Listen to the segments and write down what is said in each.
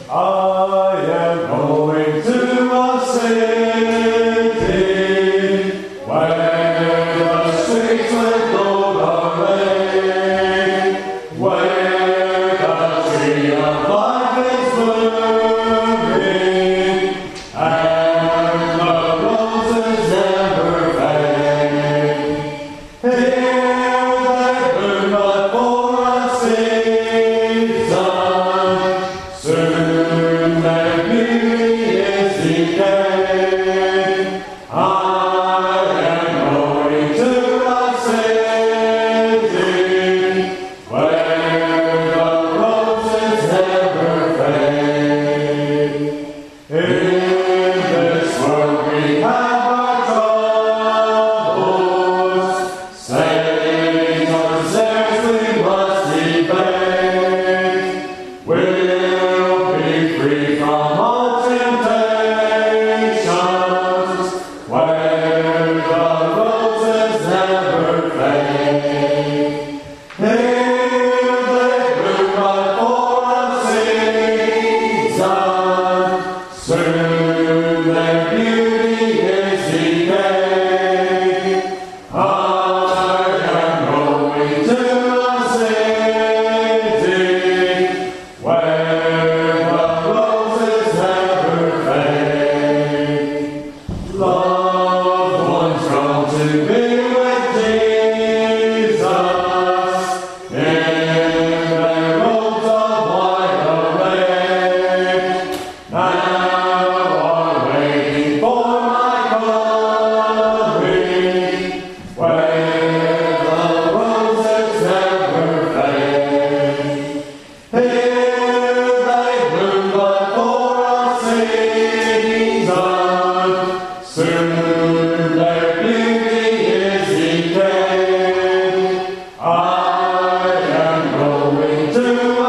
I am going to a city where the streets with gold are laid, where the tree of life is blooming, and the roses never fade. Here they bloom but for a season, soon their beauty is decayed. I am going to a city where the roses never fade. In this world we have our troubles, Satan's theirs we must debate. We'll be free from all temptations, where the roses never fade. Here they bloom but for a season, soon their beauty is decayed. I am going to a city where the roses never fade. Loved ones come to be with Jesus in their robes of white array. Now are waiting for my coming, where the roses never fade. Here they bloom but for a season, soon their beauty is decayed. I am going to a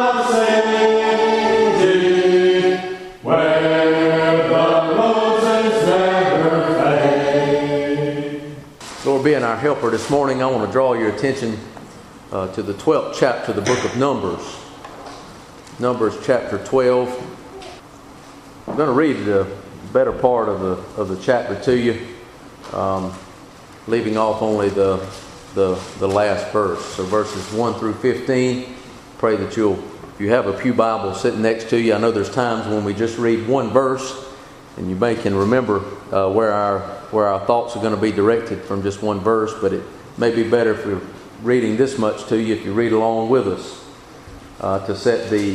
city where the roses never fade. Lord, being our helper this morning, I want to draw your attention to the 12th chapter of the book of Numbers. Numbers chapter 12. I'm going to read the better part of the chapter to you, leaving off only the last verse. So verses 1 through 15. Pray that if you have a pew Bible sitting next to you, I know there's times when we just read one verse, and you can remember where our thoughts are going to be directed from just one verse, but it may be better if we're reading this much to you if you read along with us to set the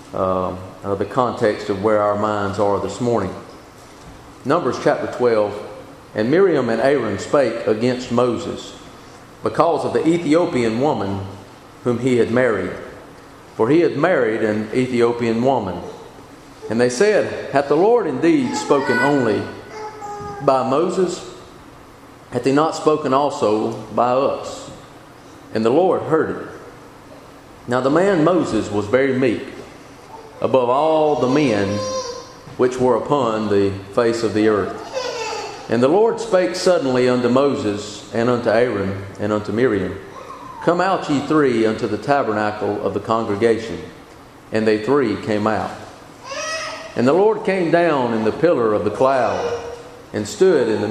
context of where our minds are this morning. Numbers chapter 12. And Miriam and Aaron spake against Moses because of the Ethiopian woman whom he had married, for he had married an Ethiopian woman. And they said, Hath the Lord indeed spoken only by Moses? Hath he not spoken also by us? And the Lord heard it. Now the man Moses was very meek, above all the men which were upon the face of the earth. And the Lord spake suddenly unto Moses, and unto Aaron, and unto Miriam, Come out ye three unto the tabernacle of the congregation. And they three came out. And the Lord came down in the pillar of the cloud, and stood in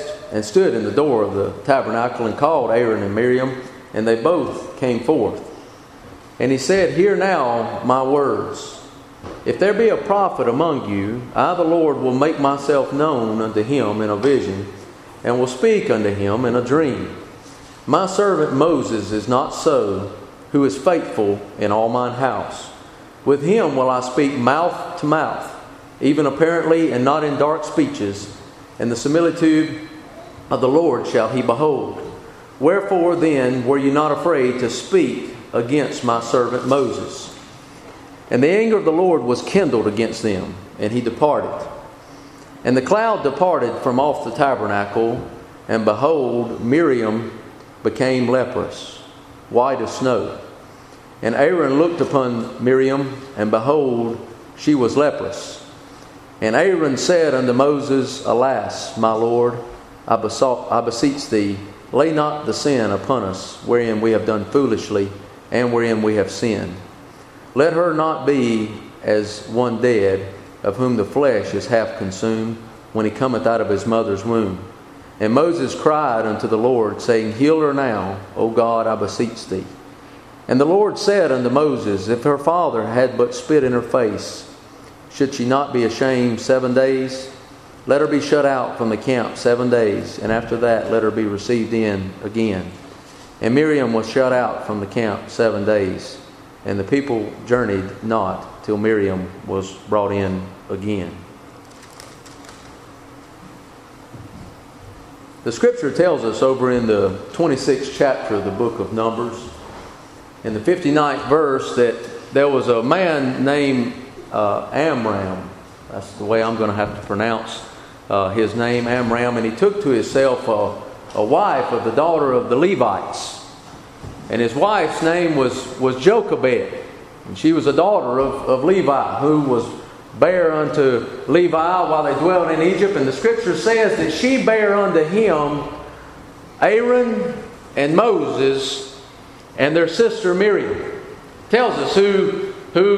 the door of the tabernacle, and called Aaron and Miriam, and they both came forth. And he said, Hear now my words. If there be a prophet among you, I the Lord will make myself known unto him in a vision, and will speak unto him in a dream. My servant Moses is not so, who is faithful in all mine house. With him will I speak mouth to mouth, even apparently and not in dark speeches, and the similitude of the Lord shall he behold. Wherefore then were you not afraid to speak against my servant Moses? And the anger of the Lord was kindled against them, and he departed. And the cloud departed from off the tabernacle, and behold, Miriam became leprous, white as snow. And Aaron looked upon Miriam, and behold, she was leprous. And Aaron said unto Moses, Alas, my Lord, I beseech thee, lay not the sin upon us, wherein we have done foolishly, and wherein we have sinned. Let her not be as one dead, of whom the flesh is half consumed, when he cometh out of his mother's womb. And Moses cried unto the Lord, saying, Heal her now, O God, I beseech thee. And the Lord said unto Moses, If her father had but spit in her face, should she not be ashamed 7 days? Let her be shut out from the camp 7 days, and after that let her be received in again. And Miriam was shut out from the camp 7 days, and the people journeyed not till Miriam was brought in again. The Scripture tells us over in the 26th chapter of the book of Numbers, in the 59th verse, that there was a man named Amram. That's the way I'm going to have to pronounce his name, Amram. And he took to himself a wife of the daughter of the Levites. And his wife's name was Jochebed. And she was a daughter of Levi, who was bare unto Levi while they dwelt in Egypt. And the Scripture says that she bare unto him Aaron and Moses and their sister Miriam. Tells us who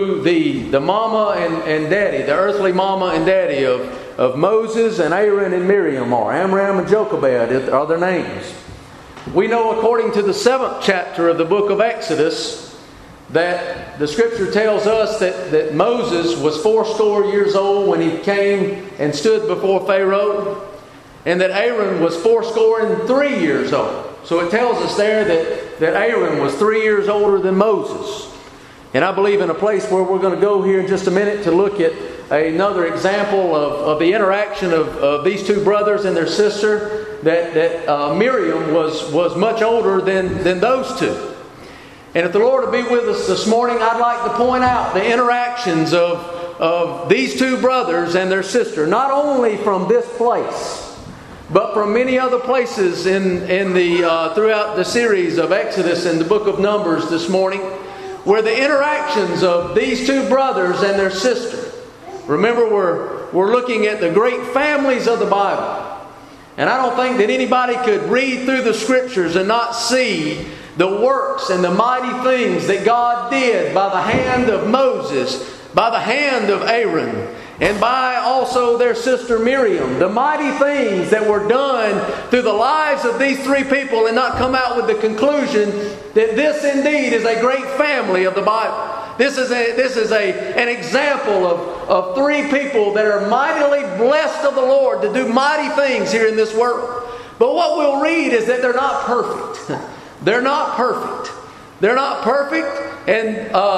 the mama and daddy, the earthly mama and daddy of Moses and Aaron and Miriam are. Amram and Jochebed are their names. We know according to the 7th chapter of the book of Exodus that the Scripture tells us that Moses was 80 years old when he came and stood before Pharaoh, and that Aaron was 83 years old. So it tells us there that Aaron was 3 years older than Moses. And I believe in a place where we're going to go here in just a minute to look at another example of the interaction of these two brothers and their sister, that Miriam was much older than those two. And if the Lord will be with us this morning, I'd like to point out the interactions of these two brothers and their sister, not only from this place, but from many other places in the throughout the series of Exodus and the book of Numbers this morning, where the interactions of these two brothers and their sister. Remember, we're looking at the great families of the Bible. And I don't think that anybody could read through the Scriptures and not see the works and the mighty things that God did by the hand of Moses, by the hand of Aaron, and by also their sister Miriam. The mighty things that were done through the lives of these three people, and not come out with the conclusion that this indeed is a great family of the Bible. This is an example of three people that are mightily blessed of the Lord to do mighty things here in this world. But what we'll read is that they're not perfect. They're not perfect. They're not perfect, and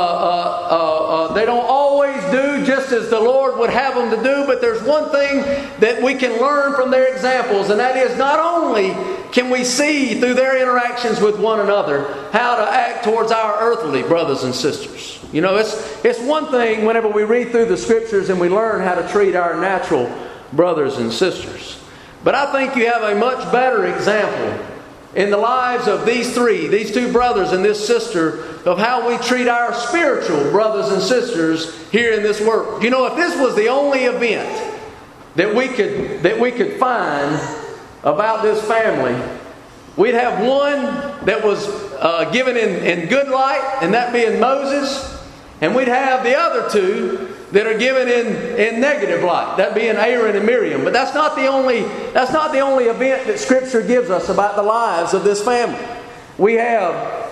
they don't always do just as the Lord would have them to do. But there's one thing that we can learn from their examples, and that is not only can we see through their interactions with one another how to act towards our earthly brothers and sisters. You know, it's one thing whenever we read through the Scriptures and we learn how to treat our natural brothers and sisters. But I think you have a much better example in the lives of these two brothers and this sister, of how we treat our spiritual brothers and sisters here in this world. You know, if this was the only event that we could find about this family, we'd have one that was given in good light, and that being Moses, and we'd have the other two that are given in negative light, that being Aaron and Miriam. But that's not the only event that Scripture gives us about the lives of this family. We have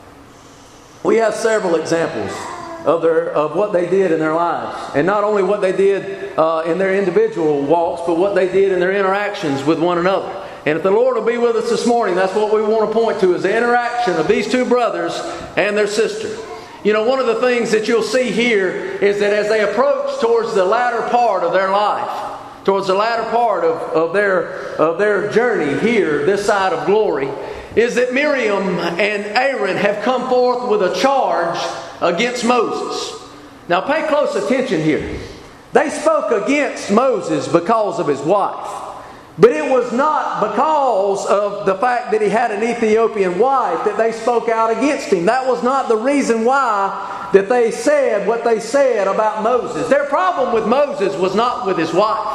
several examples of what they did in their lives, and not only what they did in their individual walks, but what they did in their interactions with one another. And if the Lord will be with us this morning, that's what we want to point to, is the interaction of these two brothers and their sister. You know, one of the things that you'll see here is that as they approach towards the latter part of their life, towards the latter part of their journey here, this side of glory, is that Miriam and Aaron have come forth with a charge against Moses. Now pay close attention here. They spoke against Moses because of his wife. But it was not because of the fact that he had an Ethiopian wife that they spoke out against him. That was not the reason why that they said what they said about Moses. Their problem with Moses was not with his wife.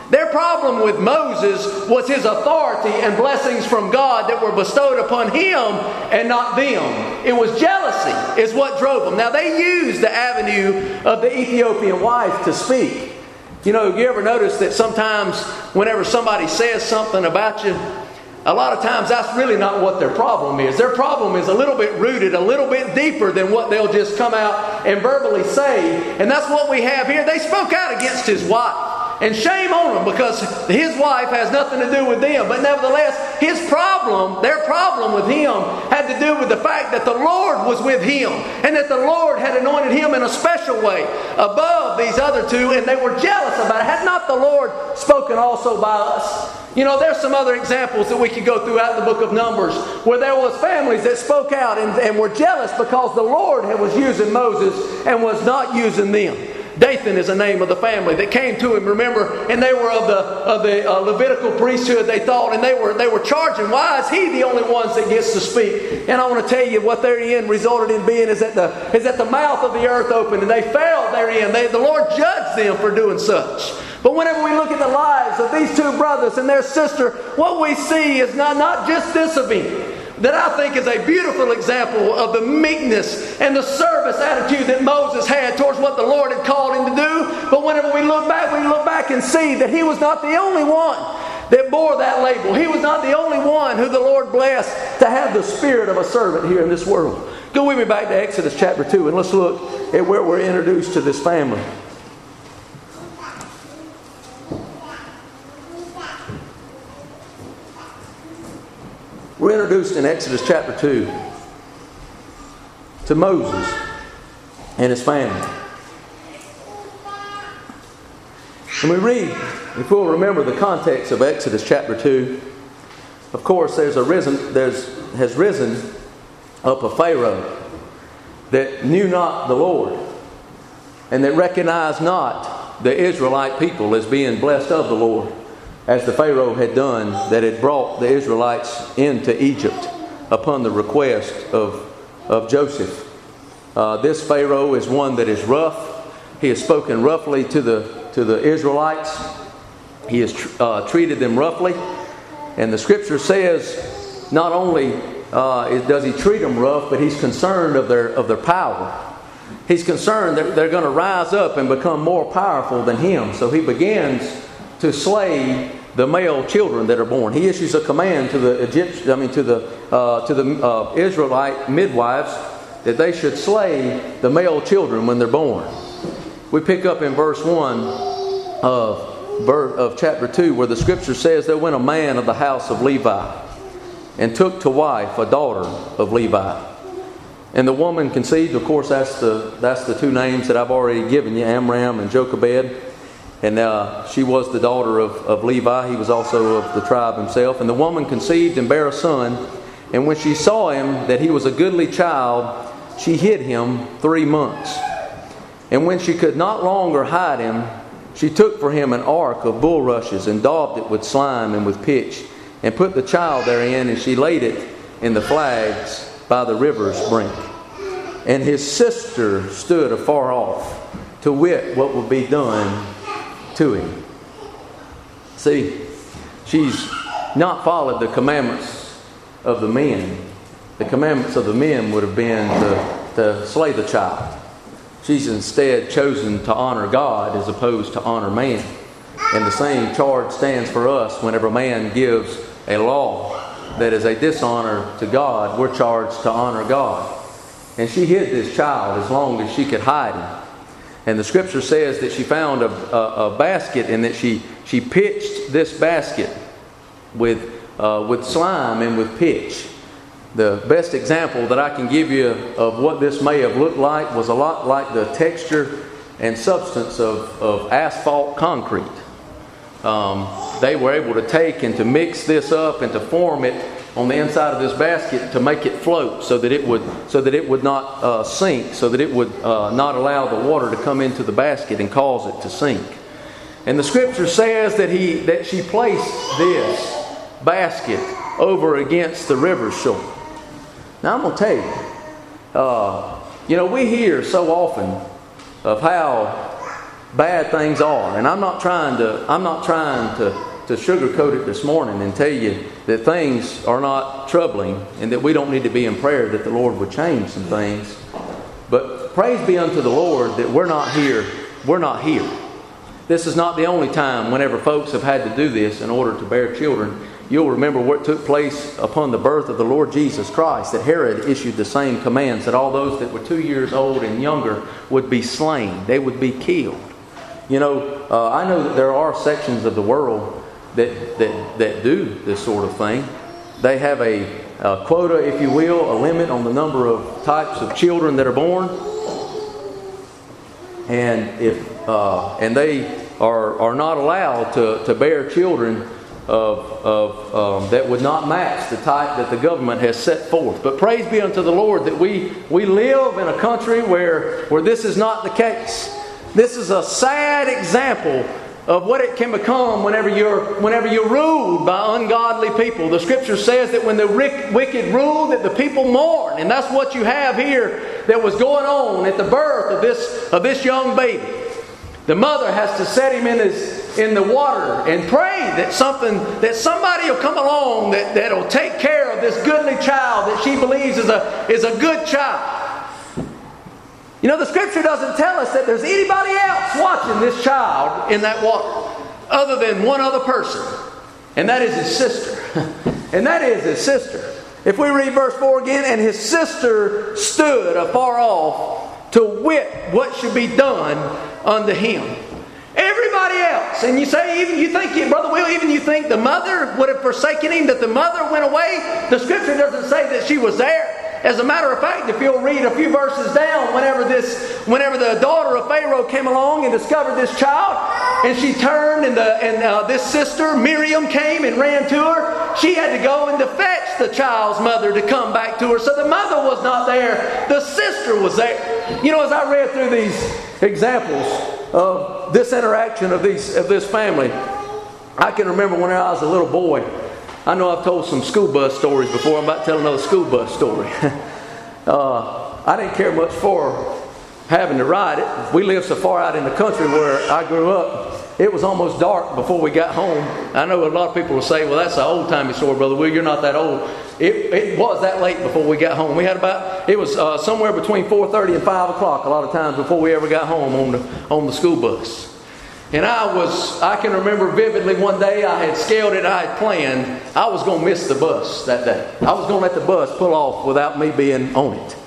Their problem with Moses was his authority and blessings from God that were bestowed upon him and not them. It was jealousy is what drove them. Now they used the avenue of the Ethiopian wife to speak. You know, you ever notice that sometimes whenever somebody says something about you, a lot of times that's really not what their problem is. Their problem is a little bit rooted, a little bit deeper than what they'll just come out and verbally say. And that's what we have here. They spoke out against his wife. And shame on them, because his wife has nothing to do with them. But nevertheless, their problem with him had to do with the fact that the Lord was with him. And that the Lord had anointed him in a special way above these other two. And they were jealous about it. Had not the Lord spoken also by us? You know, there's some other examples that we could go throughout the book of Numbers where there was families that spoke out and were jealous because the Lord was using Moses and was not using them. Dathan is the name of the family that came to him, remember, and they were of the Levitical priesthood, they thought, and they were charging, why is he the only one that gets to speak? And I want to tell you what their end resulted in being is that the mouth of the earth opened, and they fell therein. The Lord judged them for doing such. But whenever we look at the lives of these two brothers and their sister, what we see is not just this event, that I think is a beautiful example of the meekness and the service attitude that Moses had towards what the Lord had called him to do. But whenever we look back and see that he was not the only one that bore that label. He was not the only one who the Lord blessed to have the spirit of a servant here in this world. Go with me back to Exodus chapter 2 and let's look at where we're introduced to this family. We're introduced in Exodus chapter 2 to Moses and his family. And we read, if we'll remember the context of Exodus chapter 2, of course has risen up a Pharaoh that knew not the Lord and that recognized not the Israelite people as being blessed of the Lord, as the Pharaoh had done that had brought the Israelites into Egypt upon the request of Joseph. This Pharaoh is one that is rough. He has spoken roughly to the Israelites. He has treated them roughly. And the Scripture says not only does he treat them rough, but he's concerned of their power. He's concerned that they're going to rise up and become more powerful than him. So he begins to slay the male children that are born. He issues a command to the Israelite midwives that they should slay the male children when they're born. We pick up in verse 1 of chapter 2 where the Scripture says, there went a man of the house of Levi and took to wife a daughter of Levi. And the woman conceived. Of course, that's the two names that I've already given you, Amram and Jochebed. And she was the daughter of Levi. He was also of the tribe himself. And the woman conceived and bare a son. And when she saw him that he was a goodly child, she hid him 3 months. And when she could not longer hide him, she took for him an ark of bulrushes and daubed it with slime and with pitch, and put the child therein, and she laid it in the flags by the river's brink. And his sister stood afar off to wit what would be done to him. See, she's not followed the commandments of the men. The commandments of the men would have been to slay the child. She's instead chosen to honor God as opposed to honor man. And the same charge stands for us whenever man gives a law that is a dishonor to God. We're charged to honor God. And she hid this child as long as she could hide him. And the Scripture says that she found a basket, and that she pitched this basket with slime and with pitch. The best example that I can give you of what this may have looked like was a lot like the texture and substance of asphalt concrete. They were able to take and to mix this up and to form it on the inside of this basket to make it float so that it would not sink, so that it would not allow the water to come into the basket and cause it to sink. And the Scripture says that she placed this basket over against the river shore. Now I'm going to tell you, we hear so often of how bad things are. And I'm not trying to sugarcoat it this morning and tell you that things are not troubling and that we don't need to be in prayer that the Lord would change some things. But praise be unto the Lord that we're not here. We're not here. This is not the only time whenever folks have had to do this in order to bear children. You'll remember what took place upon the birth of the Lord Jesus Christ, that Herod issued the same commands that all those that were 2 years old and younger would be slain. They would be killed. You know, I know that there are sections of the world that do this sort of thing. They have a quota, if you will, a limit on the number of types of children that are born. And they are not allowed to bear children that would not match the type that the government has set forth. But praise be unto the Lord that we live in a country where this is not the case. This is a sad example of what it can become whenever you're ruled by ungodly people. The Scripture says that when the wicked rule, that the people mourn, and that's what you have here that was going on at the birth of this young baby. The mother has to set him in the water and pray that somebody will come along that'll take care of this goodly child that she believes is a good child. You know, the Scripture doesn't tell us that there's anybody else watching this child in that water other than one other person. And that is his sister. And that is his sister. If we read verse 4 again, and his sister stood afar off to wit what should be done unto him. Everybody else. And you think, Brother Will, you think the mother would have forsaken him, that the mother went away? The Scripture doesn't say that she was there. As a matter of fact, if you'll read a few verses down, whenever the daughter of Pharaoh came along and discovered this child, and she turned, and this sister Miriam came and ran to her, she had to go and to fetch the child's mother to come back to her. So the mother was not there; the sister was there. You know, as I read through these examples of this interaction of this family, I can remember when I was a little boy. I know I've told some school bus stories before. I'm about to tell another school bus story. I didn't care much for having to ride it. We lived so far out in the country where I grew up, it was almost dark before we got home. I know a lot of people will say, well, that's an old-timey story, Brother Will. You're not that old. It was that late before we got home. It was somewhere between 4:30 and 5 o'clock a lot of times before we ever got home on the school bus. And I can remember vividly one day I had scaled it, I had planned, I was going to miss the bus that day. I was going to let the bus pull off without me being on it.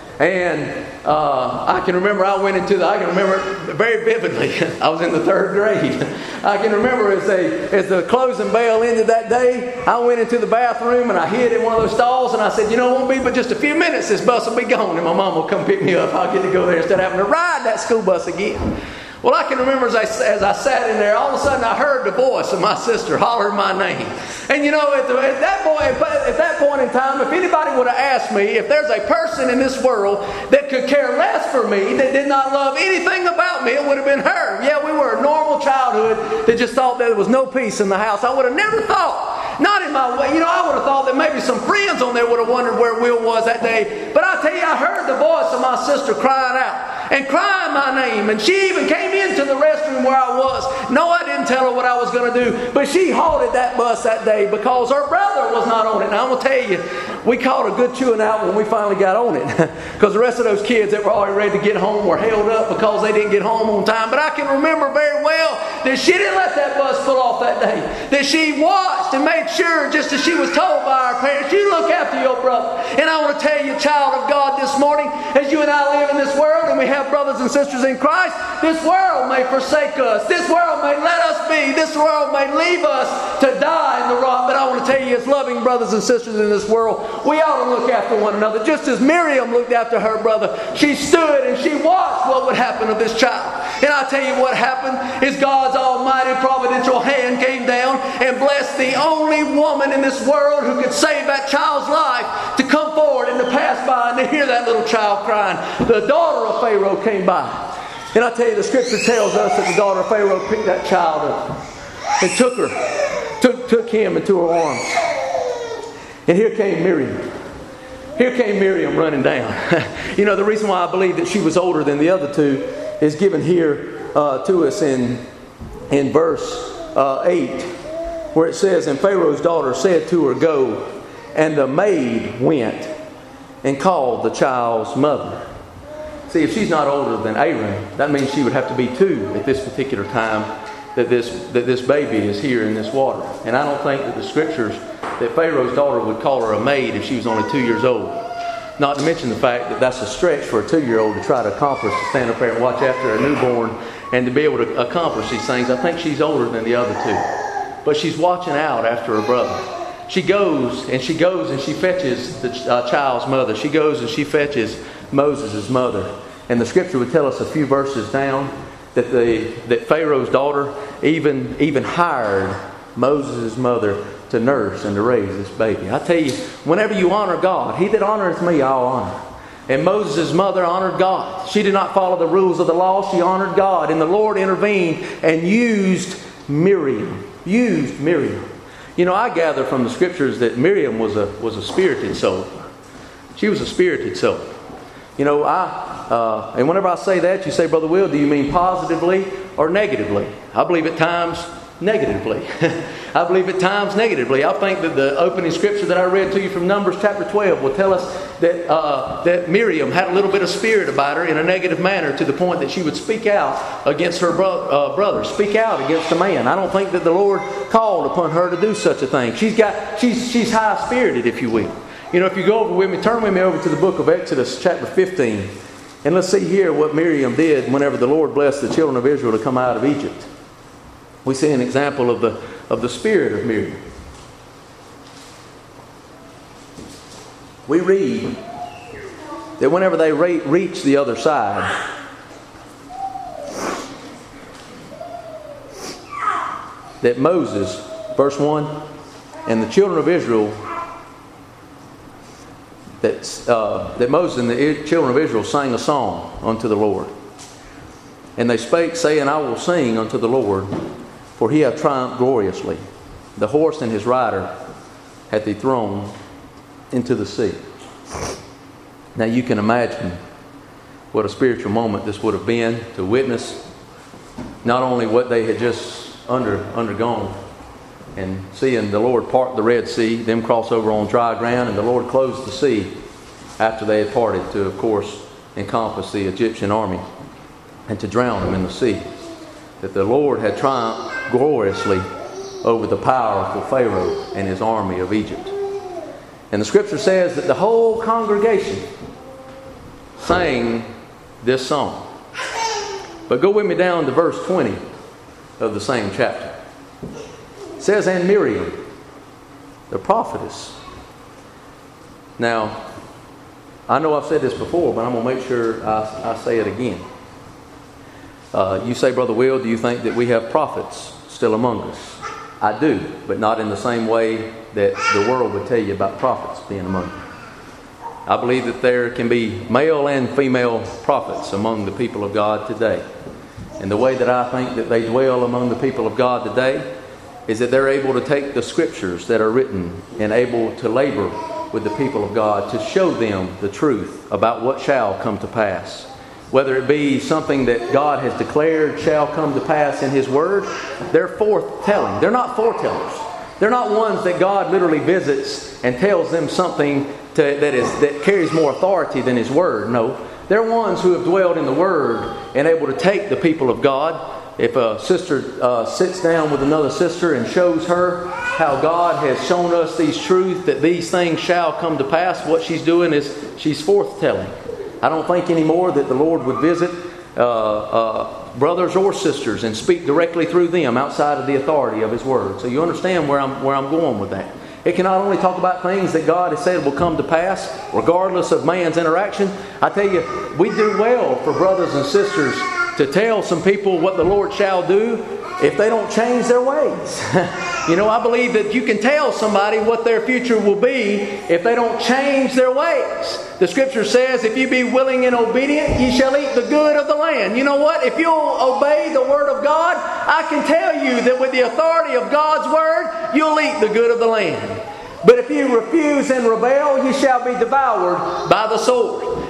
And I can remember I can remember it very vividly. I was in the 3rd grade. I can remember as the closing bell ended that day, I went into the bathroom and I hid in one of those stalls and I said, it won't be but just a few minutes, this bus will be gone and my mom will come pick me up. I'll get to go there instead of having to ride that school bus again. Well, I can remember as I sat in there, all of a sudden I heard the voice of my sister holler my name. And at that point in time, if anybody would have asked me if there's a person in this world that could care less for me, that did not love anything about me, it would have been her. Yeah, we were a normal childhood that just thought there was no peace in the house. I would have never thought, not in my way, I would have thought that maybe some friends on there would have wondered where Will was that day. But I tell you, I heard the voice of my sister crying out and crying my name. And she even came into the restroom where I was. No, I didn't tell her what I was going to do. But she halted that bus that day because her brother was not on it. Now, I'm going to tell you, we caught a good chewing out when we finally got on it. Because the rest of those kids that were already ready to get home were held up because they didn't get home on time. But I can remember very well that she didn't let that bus pull off that day. That she watched and made sure, just as she was told by our parents, you look after your brother. And I want to tell you, child of God, this morning, as you and I live in this world and we have brothers and sisters in Christ, this world may forsake us. This world may let us be. This world may leave us to die in the rock. But I want to tell you, as loving brothers and sisters in this world, we ought to look after one another. Just as Miriam looked after her brother, she stood and she watched what would happen to this child. And I tell you what happened is God's almighty providential hand came down and blessed the only woman in this world who could save that child's life to come forward and to pass by and to hear that little child crying. The daughter of Pharaoh came by. And I tell you, the Scripture tells us that the daughter of Pharaoh picked that child up and took him into her arms. And here came Miriam. Here came Miriam running down. The reason why I believe that she was older than the other two is given here to us in verse 8, where it says, "And Pharaoh's daughter said to her, Go. And the maid went and called the child's mother." See, if she's not older than Aaron, that means she would have to be 2 at this particular time that this baby is here in this water. And I don't think that the scriptures that Pharaoh's daughter would call her a maid if she was only 2 years old. Not to mention the fact that that's a stretch for a 2-year-old to try to accomplish, to stand up there and watch after a newborn and to be able to accomplish these things. I think she's older than the other 2. But she's watching out after her brother. She goes and she fetches the child's mother. She goes and she fetches Moses' mother. And the scripture would tell us a few verses down that Pharaoh's daughter even hired Moses' mother to nurse and to raise this baby. I tell you, whenever you honor God, "He that honoreth me, I'll honor." And Moses' mother honored God. She did not follow the rules of the law. She honored God. And the Lord intervened and used Miriam. You know, I gather from the scriptures that Miriam was a spirited soul. She was a spirited soul. You know, and whenever I say that, you say, "Brother Will, do you mean positively or negatively?" I believe at times negatively. I believe at times negatively. I think that the opening scripture that I read to you from Numbers chapter 12 will tell us that Miriam had a little bit of spirit about her in a negative manner, to the point that she would speak out against her brother, speak out against a man. I don't think that the Lord called upon her to do such a thing. She's high-spirited, if you will. You know, if you go over with me, turn with me over to the book of Exodus chapter 15. And let's see here what Miriam did whenever the Lord blessed the children of Israel to come out of Egypt. We see an example of the spirit of Miriam. We read that whenever they reached the other side, that Moses, verse 1, and the children of Israel, that Moses and the children of Israel sang a song unto the Lord. And they spake, saying, "I will sing unto the Lord, for he hath triumphed gloriously. The horse and his rider hath he thrown into the sea." Now you can imagine what a spiritual moment this would have been, to witness not only what they had just undergone, and seeing the Lord part the Red Sea, them cross over on dry ground, and the Lord closed the sea after they had parted to, of course, encompass the Egyptian army and to drown them in the sea. That the Lord had triumphed gloriously over the powerful Pharaoh and his army of Egypt. And the scripture says that the whole congregation sang this song. But go with me down to verse 20 of the same chapter. It says, "And Miriam, the prophetess." Now, I know I've said this before, but I'm going to make sure I say it again. You say, "Brother Will, do you think that we have prophets still among us?" I do, but not in the same way that the world would tell you about prophets being among you. I believe that there can be male and female prophets among the people of God today. And the way that I think that they dwell among the people of God today is that they're able to take the scriptures that are written and able to labor with the people of God to show them the truth about what shall come to pass. Whether it be something that God has declared shall come to pass in His Word, they're forth-telling. They're not foretellers. They're not ones that God literally visits and tells them something that carries more authority than His Word. No. They're ones who have dwelled in the Word and able to take the people of God. If a sister sits down with another sister and shows her how God has shown us these truths, that these things shall come to pass, what she's doing is she's forth-telling. I don't think anymore that the Lord would visit brothers or sisters and speak directly through them outside of the authority of His Word. So you understand where I'm going with that. It can not only talk about things that God has said will come to pass, regardless of man's interaction. I tell you, we do well for brothers and sisters to tell some people what the Lord shall do if they don't change their ways. You know, I believe that you can tell somebody what their future will be if they don't change their ways. The Scripture says, if you be willing and obedient, ye shall eat the good of the land. You know what? If you'll obey the Word of God, I can tell you that with the authority of God's Word, you'll eat the good of the land. But if you refuse and rebel, ye shall be devoured by the sword.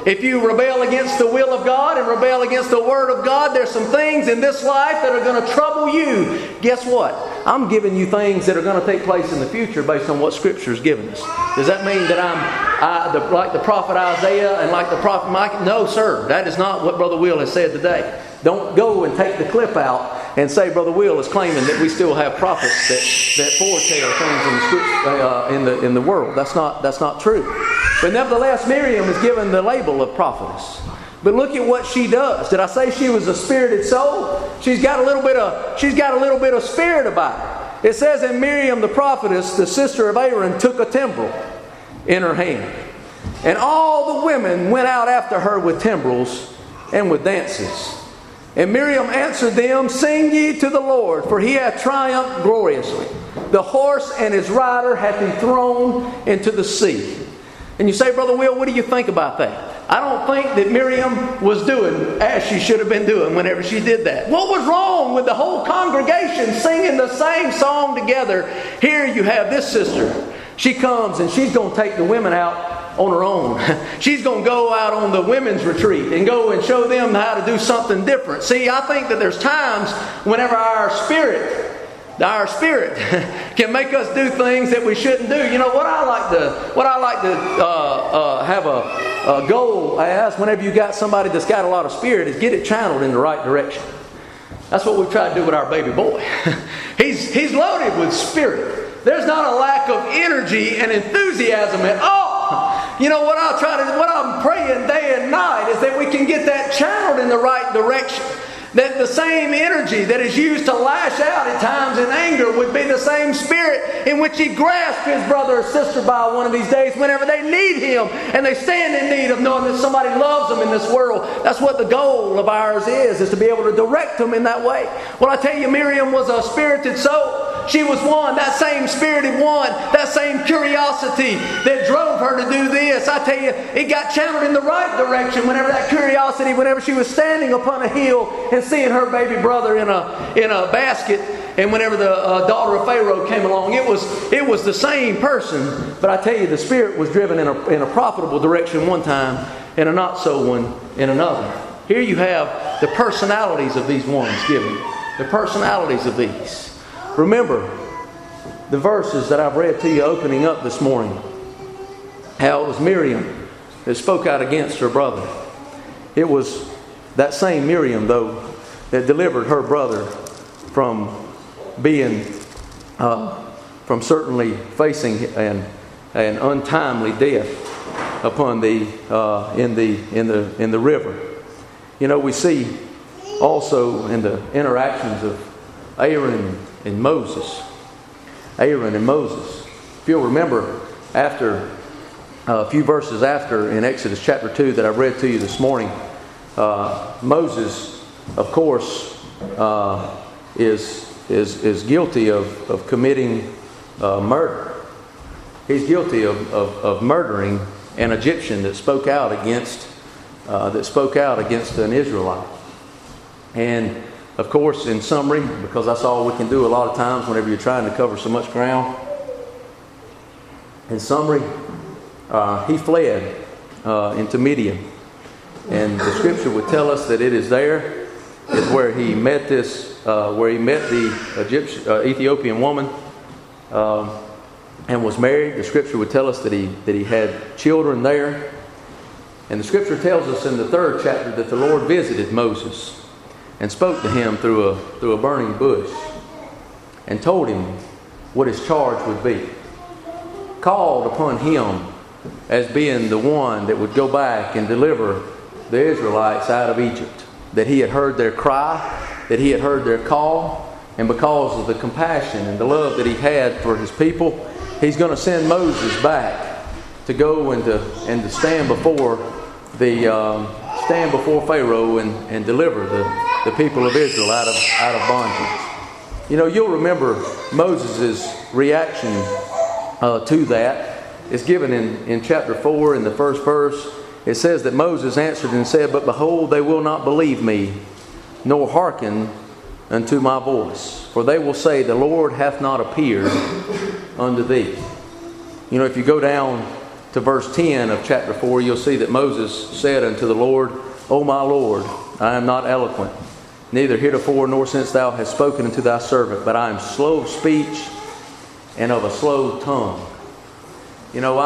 If you rebel against the will of God and rebel against the Word of God, there's some things in this life that are going to trouble you. Guess what? I'm giving you things that are going to take place in the future based on what Scripture has given us. Does that mean that I'm like the prophet Isaiah and like the prophet Micah? No, sir. That is not what Brother Will has said today. Don't go and take the clip out and say Brother Will is claiming that we still have prophets that foretell things in the world. That's not true. But nevertheless, Miriam is given the label of prophetess. But look at what she does. Did I say she was a spirited soul? She's got a little bit of spirit about her. It says in Miriam the prophetess, the sister of Aaron, took a timbrel in her hand. And all the women went out after her with timbrels and with dances. And Miriam answered them, Sing ye to the Lord, for he hath triumphed gloriously. The horse and his rider hath he thrown into the sea. And you say, Brother Will, what do you think about that? I don't think that Miriam was doing as she should have been doing whenever she did that. What was wrong with the whole congregation singing the same song together? Here you have this sister. She comes and she's going to take the women out on her own. She's going to go out on the women's retreat and go and show them how to do something different. See, I think that there's times whenever our spirit can make us do things that we shouldn't do. You know what I like to have a goal as whenever you got somebody that's got a lot of spirit is get it channeled in the right direction. That's what we've tried to do with our baby boy. He's loaded with spirit. There's not a lack of energy and enthusiasm at all. You know what I'm praying day and night is that we can get that channeled in the right direction. That the same energy that is used to lash out at times in anger would be the same spirit in which he grasped his brother or sister by one of these days whenever they need him and they stand in need of knowing that somebody loves them in this world. That's what the goal of ours is to be able to direct them in that way. Well, I tell you, Miriam was a spirited soul. She was one, that same spirited one, that same curiosity that drove her to do this. I tell you, it got channeled in the right direction whenever she was standing upon a hill and seeing her baby brother in a basket, and whenever the daughter of Pharaoh came along, it was the same person. But I tell you, the spirit was driven in a profitable direction one time, and a not so one in another. Here you have the personalities of these ones given. The personalities of these. Remember the verses that I've read to you opening up this morning. How it was Miriam that spoke out against her brother. It was that same Miriam, though, that delivered her brother from being, from certainly facing an untimely death upon in the river. You know, we see also in the interactions of Aaron and Moses. Aaron and Moses. If you'll remember, after a few verses after in Exodus chapter 2 that I've read to you this morning, Moses, of course, is guilty of committing murder. He's guilty of murdering an Egyptian that spoke out against an Israelite. And of course, in summary, because that's all we can do a lot of times whenever you're trying to cover so much ground. In summary, he fled into Midian. And the scripture would tell us that it is there is where he met the Ethiopian woman and was married. The scripture would tell us that he had children there. And the scripture tells us in the 3rd chapter that the Lord visited Moses and spoke to him through a burning bush and told him what his charge would be. Called upon him as being the one that would go back and deliver the Israelites out of Egypt. That he had heard their cry, that he had heard their call, and because of the compassion and the love that he had for his people, he's going to send Moses back to go and to stand before Pharaoh and deliver the people of Israel out of bondage. You know, you'll remember Moses' reaction to that. It's given in chapter 4 in the first verse. It says that Moses answered and said, But behold, they will not believe me, nor hearken unto my voice. For they will say, The Lord hath not appeared unto thee. You know, if you go down to to verse 10 of chapter 4, you'll see that Moses said unto the Lord, O my Lord, I am not eloquent, neither heretofore nor since thou hast spoken unto thy servant, but I am slow of speech and of a slow tongue. You know,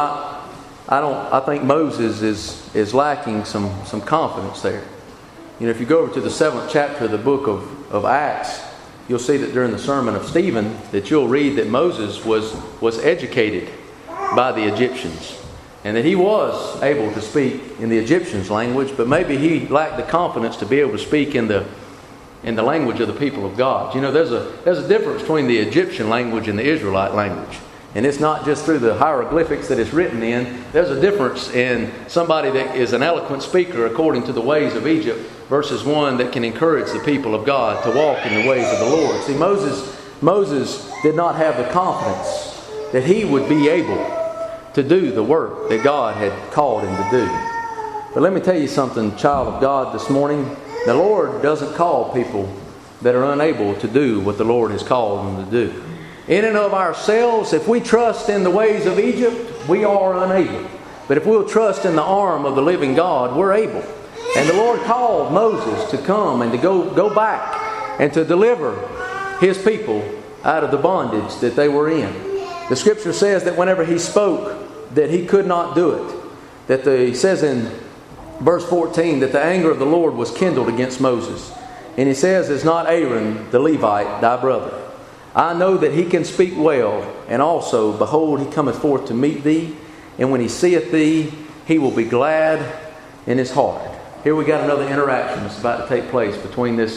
I think Moses is lacking some confidence there. You know, if you go over to the 7th chapter of the book of Acts, you'll see that during the sermon of Stephen, that you'll read that Moses was educated by the Egyptians, and that he was able to speak in the Egyptians' language, but maybe he lacked the confidence to be able to speak in the language of the people of God. You know, there's a difference between the Egyptian language and the Israelite language. And it's not just through the hieroglyphics that it's written in. There's a difference in somebody that is an eloquent speaker according to the ways of Egypt versus one that can encourage the people of God to walk in the ways of the Lord. See, Moses did not have the confidence that he would be able to do the work that God had called him to do. But let me tell you something, child of God, this morning. The Lord doesn't call people that are unable to do what the Lord has called them to do. In and of ourselves, if we trust in the ways of Egypt, we are unable. But if we'll trust in the arm of the living God, we're able. And the Lord called Moses to come and to go back and to deliver His people out of the bondage that they were in. The Scripture says that whenever he spoke, that he could not do it. He says in verse 14 that the anger of the Lord was kindled against Moses. And he says, is not Aaron the Levite thy brother? I know that he can speak well, and also, behold, he cometh forth to meet thee, and when he seeth thee, he will be glad in his heart. Here we got another interaction that's about to take place between these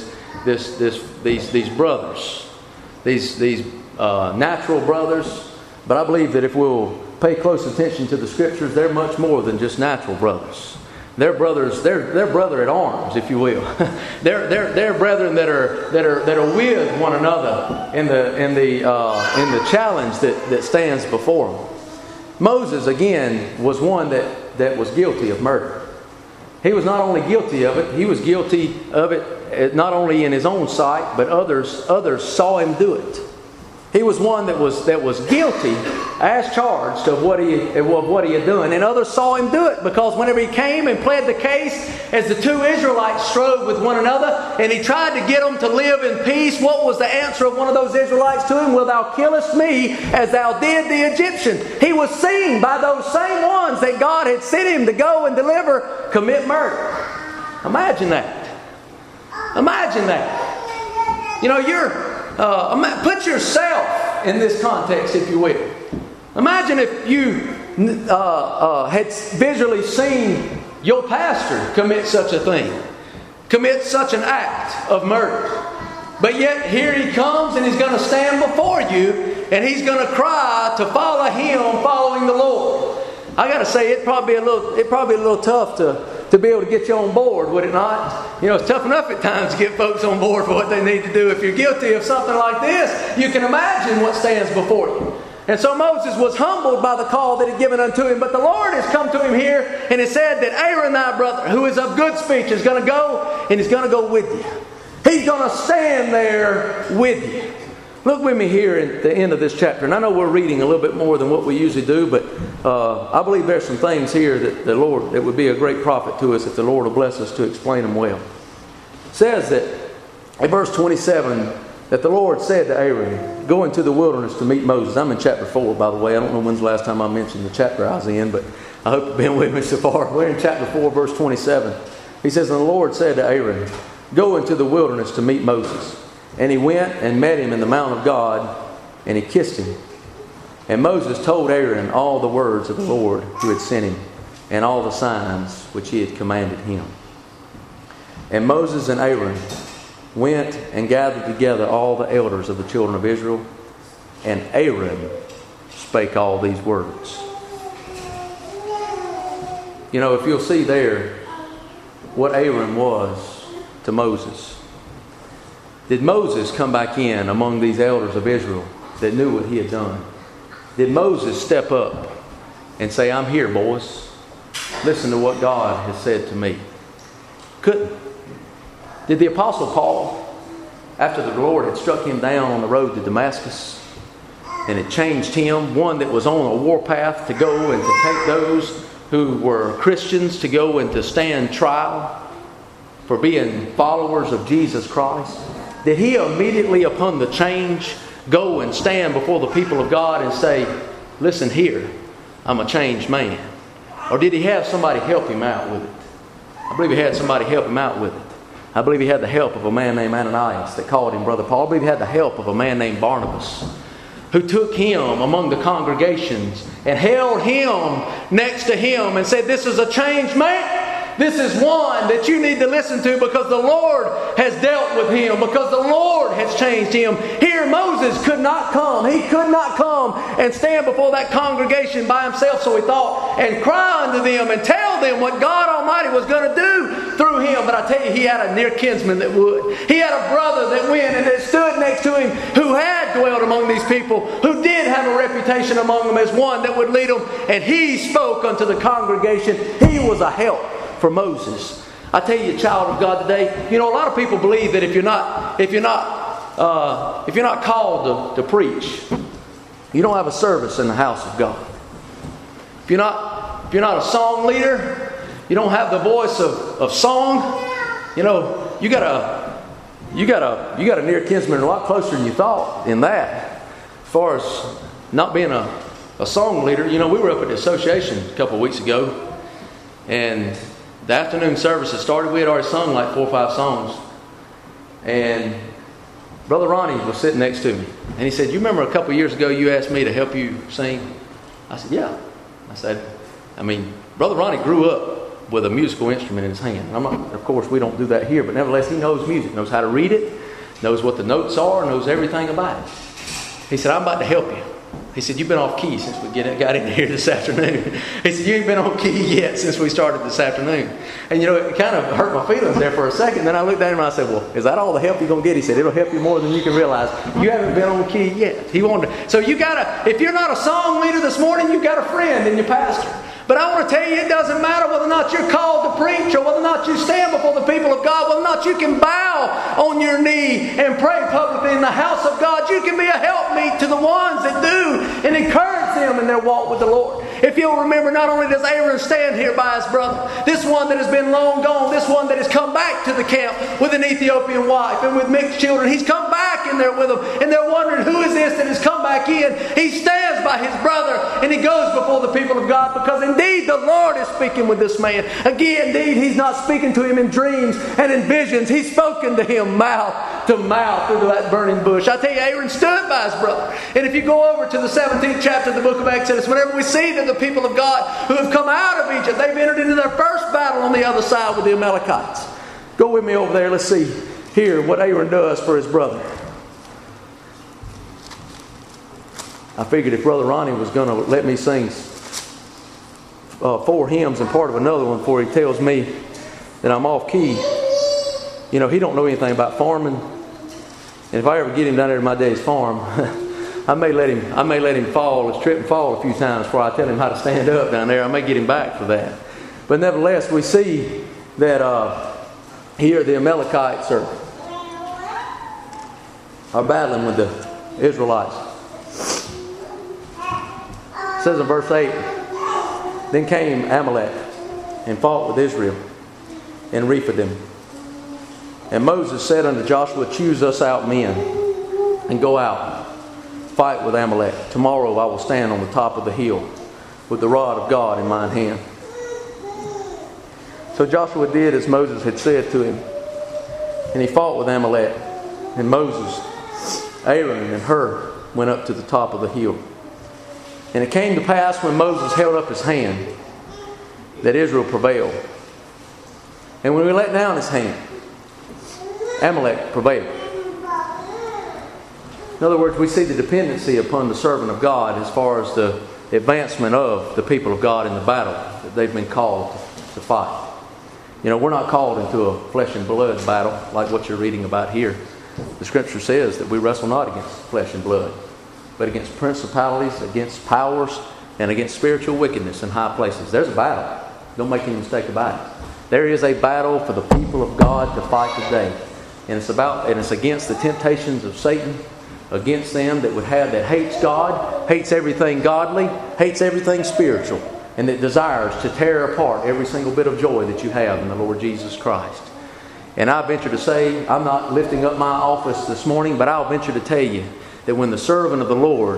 brothers, these natural brothers. But I believe that if we'll pay close attention to the Scriptures, they're much more than just natural brothers. They're brothers. They're brother at arms, if you will. they're brethren that are with one another in the challenge that stands before them. Moses again was one that was guilty of murder. He was not only guilty of it; he was guilty of it not only in his own sight, but others saw him do it. He was one that was guilty as charged of what he had done. And others saw him do it, because whenever he came and pled the case, as the two Israelites strove with one another, and he tried to get them to live in peace, what was the answer of one of those Israelites to him? Will thou killest me as thou did the Egyptian? He was seen by those same ones that God had sent him to go and deliver, commit murder. Imagine that. Imagine that. You know, put yourself in this context, if you will. Imagine if you had visually seen your pastor commit such a thing, commit such an act of murder. But yet here he comes and he's going to stand before you and he's going to cry to follow him, following the Lord. I got to say, it'd probably be a little tough to be able to get you on board, would it not? You know, it's tough enough at times to get folks on board for what they need to do. If you're guilty of something like this, you can imagine what stands before you. And so Moses was humbled by the call that He had given unto him. But the Lord has come to him here and has said that Aaron thy brother, who is of good speech, is going to go, and he's going to go with you. He's going to stand there with you. Look with me here at the end of this chapter. And I know we're reading a little bit more than what we usually do, but I believe there's some things here that the Lord, that would be a great profit to us if the Lord will bless us to explain them well. It says that in verse 27 that the Lord said to Aaron, go into the wilderness to meet Moses. I'm in chapter 4, by the way. I don't know when's the last time I mentioned the chapter I was in, but I hope you've been with me so far. We're in chapter 4, verse 27. He says, and the Lord said to Aaron, go into the wilderness to meet Moses. And he went and met him in the mount of God, and he kissed him. And Moses told Aaron all the words of the Lord who had sent him, and all the signs which he had commanded him. And Moses and Aaron went and gathered together all the elders of the children of Israel, and Aaron spake all these words. You know, if you'll see there what Aaron was to Moses. Did Moses come back in among these elders of Israel that knew what he had done? Did Moses step up and say, I'm here, boys. Listen to what God has said to me? Couldn't. Did the Apostle Paul, after the Lord had struck him down on the road to Damascus, and it changed him. One that was on a warpath to go and to take those who were Christians to go and to stand trial for being followers of Jesus Christ. Did he immediately upon the change go and stand before the people of God and say, listen here, I'm a changed man? Or did he have somebody help him out with it? I believe he had somebody help him out with it. I believe he had the help of a man named Ananias that called him Brother Paul. I believe he had the help of a man named Barnabas, who took him among the congregations and held him next to him and said, this is a changed man. This is one that you need to listen to because the Lord has dealt with him, because the Lord has changed him. Here Moses could not come. He could not come and stand before that congregation by himself, so he thought, and cry unto them and tell them what God Almighty was going to do through him. But I tell you, he had a near kinsman that would. He had a brother that went and that stood next to him who had dwelt among these people, who did have a reputation among them as one that would lead them. And he spoke unto the congregation. He was a help for Moses. I tell you, child of God today, you know, a lot of people believe that if you're not called to preach, you don't have a service in the house of God. If you're not a song leader, you don't have the voice of song. You know, you got a near kinsman a lot closer than you thought in that. As far as not being a song leader, you know, we were up at the association a couple of weeks ago, and the afternoon service had started. We had already sung like 4 or 5 songs. And Brother Ronnie was sitting next to me. And he said, you remember a couple of years ago you asked me to help you sing? I said, yeah. I said, Brother Ronnie grew up with a musical instrument in his hand. Of course, we don't do that here, but nevertheless, he knows music, knows how to read it, knows what the notes are, knows everything about it. He said, I'm about to help you. He said, you've been off key since we got in here this afternoon. He said, you ain't been on key yet since we started this afternoon. And you know, it kind of hurt my feelings there for a second. Then I looked at him and I said, well, is that all the help you're going to get? He said, it'll help you more than you can realize. You haven't been on key yet. He wanted to. So if you're not a song leader this morning, you've got a friend in your pastor. But I want to tell you, it doesn't matter whether or not you're called to preach or whether or not you stand before the people of God, whether or not you can bow on your knee and pray publicly in the house of God. You can be a helpmeet to the ones that do and encourage them in their walk with the Lord. If you'll remember, not only does Aaron stand here by his brother, this one that has been long gone, this one that has come back to the camp with an Ethiopian wife and with mixed children, he's come back in there with them, and they're wondering, who is this that has come back in? He stands by his brother and he goes before the people of God, because indeed the Lord is speaking with this man. Again, indeed, he's not speaking to him in dreams and in visions. He's spoken to him mouth to mouth through that burning bush. I tell you, Aaron stood by his brother. And if you go over to the 17th chapter of the book of Exodus, whenever we see that the people of God who have come out of Egypt, they've entered into their first battle on the other side with the Amalekites. Go with me over there. Let's see here what Aaron does for his brother. I figured if Brother Ronnie was going to let me sing 4 hymns and part of another one before he tells me that I'm off key, you know, he don't know anything about farming. And if I ever get him down there to my dad's farm, I may let him fall, trip and fall a few times before I tell him how to stand up down there. I may get him back for that. But nevertheless, we see that here the Amalekites are battling with the Israelites. It says in verse 8, then came Amalek and fought with Israel in Rephidim. And Moses said unto Joshua, choose us out men and go out, fight with Amalek. Tomorrow I will stand on the top of the hill with the rod of God in mine hand. So Joshua did as Moses had said to him, and he fought with Amalek. And Moses, Aaron, and Hur went up to the top of the hill. And it came to pass when Moses held up his hand that Israel prevailed. And when he let down his hand, Amalek prevailed. In other words, we see the dependency upon the servant of God as far as the advancement of the people of God in the battle that they've been called to fight. You know, we're not called into a flesh and blood battle like what you're reading about here. The Scripture says that we wrestle not against flesh and blood, but against principalities, against powers, and against spiritual wickedness in high places. There's a battle. Don't make any mistake about it. There is a battle for the people of God to fight today. And it's against the temptations of Satan against them that hates God, hates everything godly, hates everything spiritual, and that desires to tear apart every single bit of joy that you have in the Lord Jesus Christ. And I venture to say, I'm not lifting up my office this morning, but I'll venture to tell you that when the servant of the Lord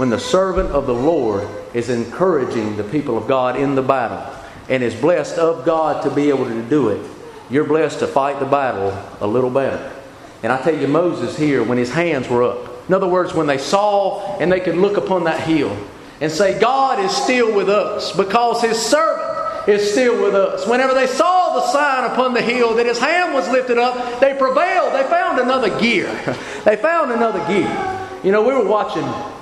is encouraging the people of God in the battle and is blessed of God to be able to do it, you're blessed to fight the battle a little better. And I tell you, Moses here, when his hands were up, in other words, when they saw and they could look upon that hill and say, God is still with us because His servant is still with us. Whenever they saw the sign upon the hill that his hand was lifted up, they prevailed. They found another gear. They found another gear. You know, we were watching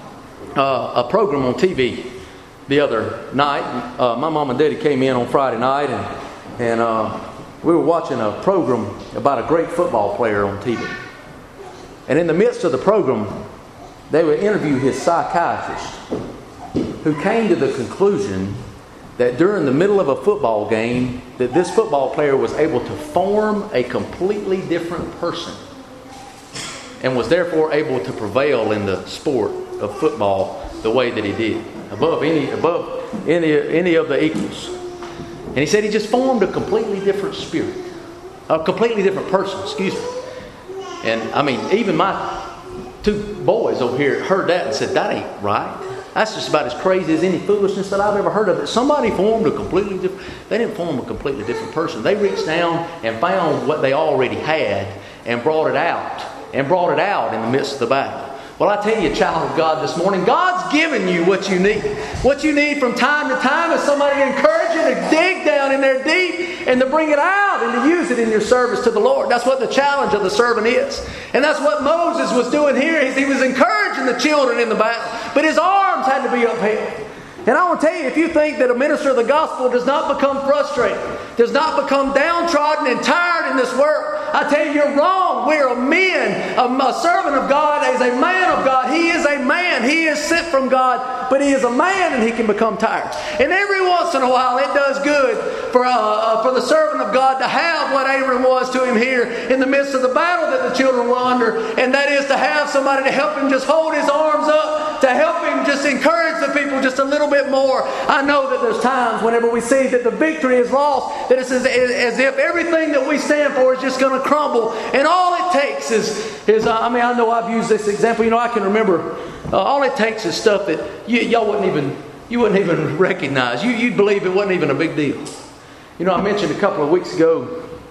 a program on TV the other night. My mom and daddy came in on Friday night, and we were watching a program about a great football player on TV. And in the midst of the program, they would interview his psychiatrist, who came to the conclusion that during the middle of a football game, that this football player was able to form a completely different person and was therefore able to prevail in the sport of football the way that he did, above any of the equals. And he said he just formed a completely different spirit, a completely different person, excuse me. And I mean, even my two boys over here heard that and said, that ain't right. That's just about as crazy as any foolishness that I've ever heard of. That somebody formed a completely different... They didn't form a completely different person. They reached down and found what they already had and brought it out. And brought it out in the midst of the battle. Well, I tell you, child of God, this morning, God's given you what you need. What you need from time to time is somebody to encourage you to dig down in there deep and to bring it out and to use it in your service to the Lord. That's what the challenge of the servant is. And that's what Moses was doing here. He was encouraging the children in the battle. But his arms had to be upheld. And I want to tell you, if you think that a minister of the gospel does not become frustrated, does not become downtrodden and tired in this world, I tell you, you're wrong. We're a man. A servant of God is a man of God. He is a man. He is sent from God, but he is a man and he can become tired. And every once in a while it does good for the servant of God to have what Aaron was to him here in the midst of the battle that the children were under, and that is to have somebody to help him just hold his arms up, to help him just encourage the people just a little bit more. I know that there's times whenever we see that the victory is lost, that it's as if everything that we stand for is just going to crumble, and all it takes is I know I've used this example. You know, I can remember all it takes is stuff that y'all wouldn't even recognize. You'd believe it wasn't even a big deal. You know, I mentioned a couple of weeks ago,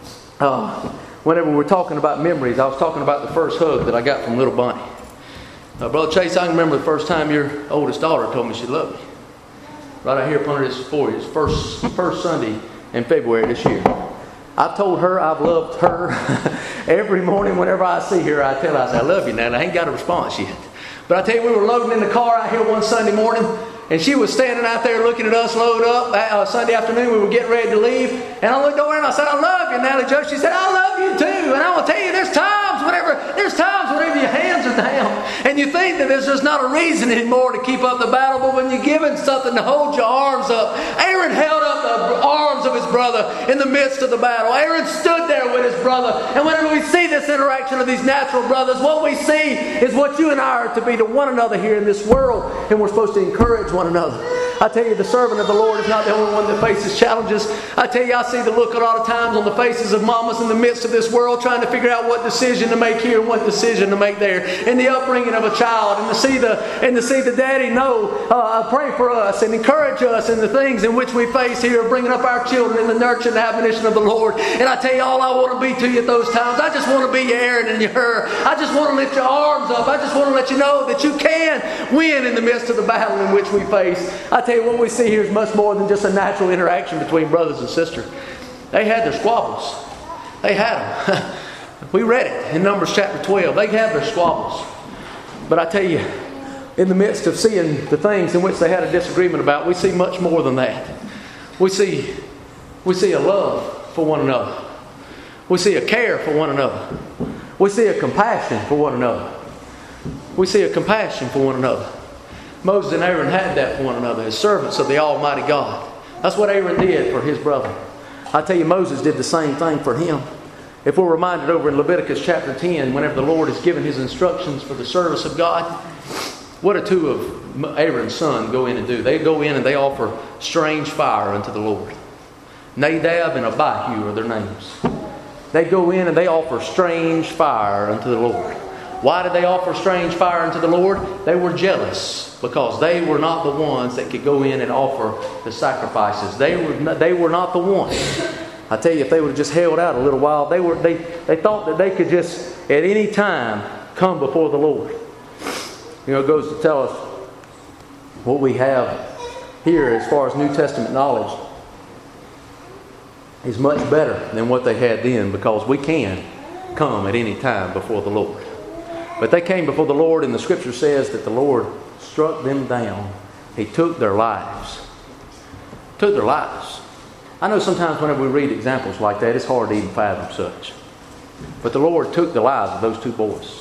whenever we were talking about memories, I was talking about the first hug that I got from little Bonnie. Brother Chase, I can remember the first time your oldest daughter told me she loved me. Right out here up under this for you. It's first Sunday in February this year. I've told her I've loved her every morning whenever I see her. I tell her, I say, I love you now. And I ain't got a response yet. But I tell you, we were loading in the car out here one Sunday morning, and she was standing out there looking at us load up. Sunday afternoon, we were getting ready to leave. And I looked over and I said, I love you, Natalie Jo. She said, I love you too. And I will tell you, there's times whenever your hands are down and you think that there's just not a reason anymore to keep up the battle. But when you're given something to hold your arms up, Aaron held up the arms of his brother in the midst of the battle. Aaron stood there with his brother. And whenever we see this interaction of these natural brothers, what we see is what you and I are to be to one another here in this world. And we're supposed to encourage one another. I tell you, the servant of the Lord is not the only one that faces challenges. I tell you, I see the look a lot of times on the faces of mamas in the midst of this world trying to figure out what decision to make here and what decision to make there in the upbringing of a child, and to see the daddy pray for us and encourage us in the things in which we face here, bringing up our children in the nurture and admonition of the Lord. And I tell you, all I want to be to you at those times, I just want to be your Aaron and your Hur. I just want to lift your arms up. I just want to let you know that you can win in the midst of the battle in which we face. I tell you, what we see here is much more than just a natural interaction between brothers and sisters. They had their squabbles. They had them. We read it in Numbers chapter 12. They had their squabbles. But I tell you, in the midst of seeing the things in which they had a disagreement about, we see much more than that. We see a love for one another. We see a care for one another. We see a compassion for one another. We see a compassion for one another. Moses and Aaron had that for one another as servants of the Almighty God. That's what Aaron did for his brother. I tell you, Moses did the same thing for him. If we're reminded over in Leviticus chapter 10, whenever the Lord is giving His instructions for the service of God, what do two of Aaron's sons go in and do? They go in and they offer strange fire unto the Lord. Nadab and Abihu are their names. They go in and they offer strange fire unto the Lord. Why did they offer strange fire unto the Lord? They were jealous because they were not the ones that could go in and offer the sacrifices. They were not the ones. I tell you, if they would have just held out a little while, they thought that they could just at any time come before the Lord. You know, it goes to tell us what we have here as far as New Testament knowledge is much better than what they had then, because we can come at any time before the Lord. But they came before the Lord, and the Scripture says that the Lord struck them down. He took their lives. Took their lives. I know sometimes whenever we read examples like that, it's hard to even fathom such. But the Lord took the lives of those two boys.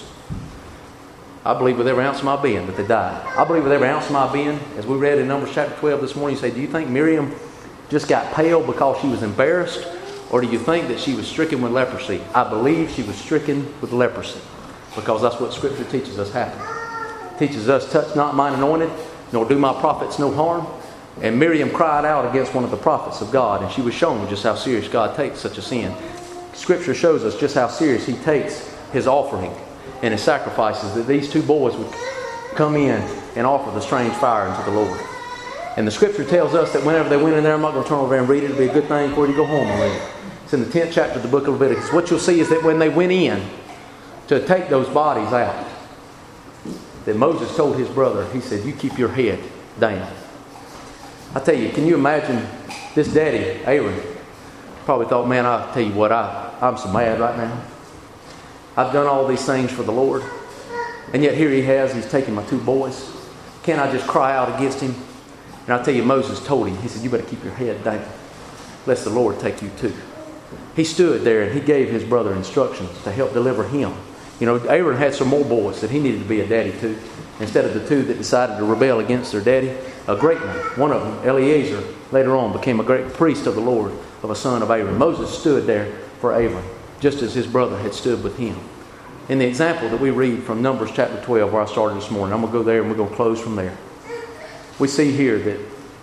I believe with every ounce of my being that they died. I believe with every ounce of my being, as we read in Numbers chapter 12 this morning, you say, do you think Miriam just got pale because she was embarrassed? Or do you think that she was stricken with leprosy? I believe she was stricken with leprosy, because that's what Scripture teaches us happened. It teaches us, touch not mine anointed, nor do my prophets no harm. And Miriam cried out against one of the prophets of God, and she was shown just how serious God takes such a sin. Scripture shows us just how serious He takes His offering and His sacrifices, that these two boys would come in and offer the strange fire unto the Lord. And the Scripture tells us that whenever they went in there, I'm not going to turn over and read it, it'll be a good thing for you to go home and read it. It's in the 10th chapter of the book of Leviticus. What you'll see is that when they went in to take those bodies out, that Moses told his brother, he said, you keep your head down. I tell you, can you imagine this daddy, Aaron, probably thought, man, I'll tell you what, I'm so mad right now. I've done all these things for the Lord, and yet here he's taking my two boys. Can't I just cry out against him? And I'll tell you, Moses told him, he said, you better keep your head down, lest the Lord take you too. He stood there and he gave his brother instructions to help deliver him. You know, Aaron had some more boys that he needed to be a daddy to. Instead of the two that decided to rebel against their daddy, a great one of them, Eleazar, later on became a great priest of the Lord, of a son of Aaron. Moses stood there for Aaron, just as his brother had stood with him. In the example that we read from Numbers chapter 12, where I started this morning, I'm going to go there and we're going to close from there. We see here that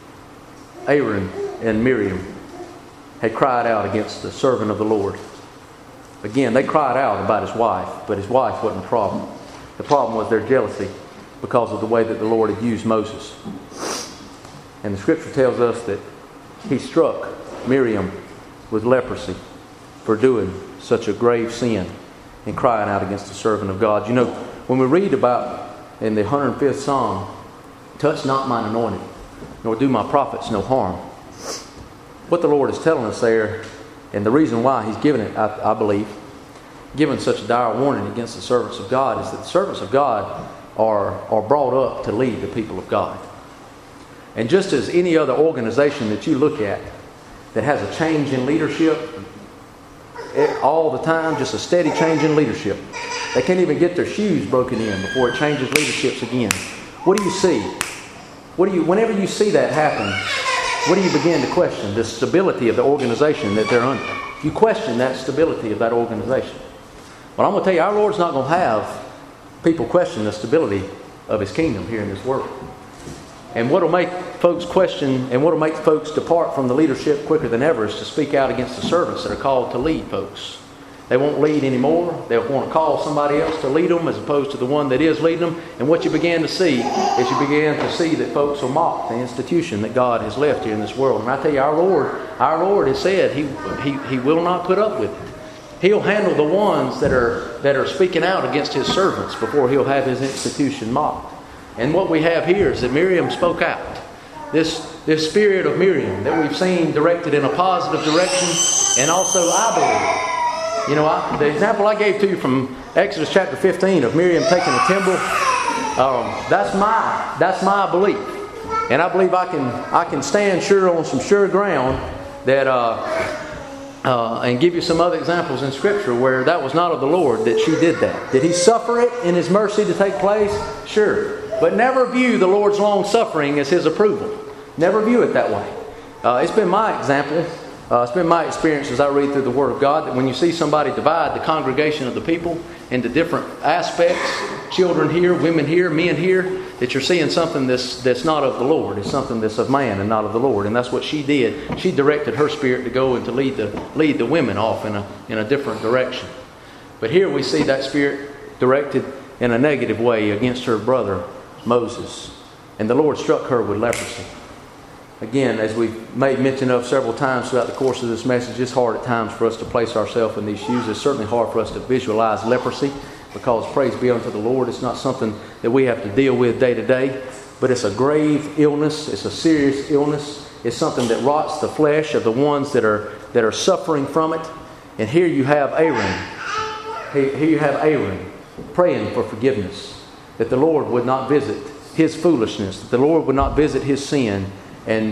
Aaron and Miriam had cried out against the servant of the Lord. Again, they cried out about his wife, but his wife wasn't the problem. The problem was their jealousy because of the way that the Lord had used Moses. And the Scripture tells us that he struck Miriam with leprosy for doing such a grave sin and crying out against the servant of God. You know, when we read about in the 105th Psalm, touch not mine anointed, nor do my prophets no harm. What the Lord is telling us there, and the reason why He's given it, I believe, given such a dire warning against the servants of God, is that the servants of God are brought up to lead the people of God. And just as any other organization that you look at that has a change in leadership all the time, just a steady change in leadership, they can't even get their shoes broken in before it changes leaderships again. What do you see? Whenever you see that happen, what do you begin to question? The stability of the organization that they're under. You question that stability of that organization. Well, I'm going to tell you, our Lord's not going to have people question the stability of His kingdom here in this world. And what will make folks question and what will make folks depart from the leadership quicker than ever is to speak out against the servants that are called to lead folks. They won't lead anymore. They'll want to call somebody else to lead them as opposed to the one that is leading them. And what you began to see is you began to see that folks will mock the institution that God has left here in this world. And I tell you, our Lord has said He will not put up with it. He'll handle the ones that are speaking out against His servants before He'll have His institution mocked. And what we have here is that Miriam spoke out. This spirit of Miriam that we've seen directed in a positive direction, and also I believe. You know, the example I gave to you from Exodus chapter 15 of Miriam taking a timbrel, that's my belief, and I believe I can stand sure on some sure ground that and give you some other examples in Scripture where that was not of the Lord that she did that. Did He suffer it in His mercy to take place? Sure, but never view the Lord's long suffering as His approval. Never view it that way. It's been my example It's been my experience as I read through the Word of God that when you see somebody divide the congregation of the people into different aspects, children here, women here, men here, that you're seeing something that's not of the Lord. It's something that's of man and not of the Lord. And that's what she did. She directed her spirit to go and to lead the women off in a different direction. But here we see that spirit directed in a negative way against her brother Moses. And the Lord struck her with leprosy. Again, as we've made mention of several times throughout the course of this message, it's hard at times for us to place ourselves in these shoes. It's certainly hard for us to visualize leprosy because, praise be unto the Lord, it's not something that we have to deal with day to day. But it's a grave illness. It's a serious illness. It's something that rots the flesh of the ones that are suffering from it. And here you have Aaron. Here you have Aaron praying for forgiveness, that the Lord would not visit his foolishness, that the Lord would not visit his sin, and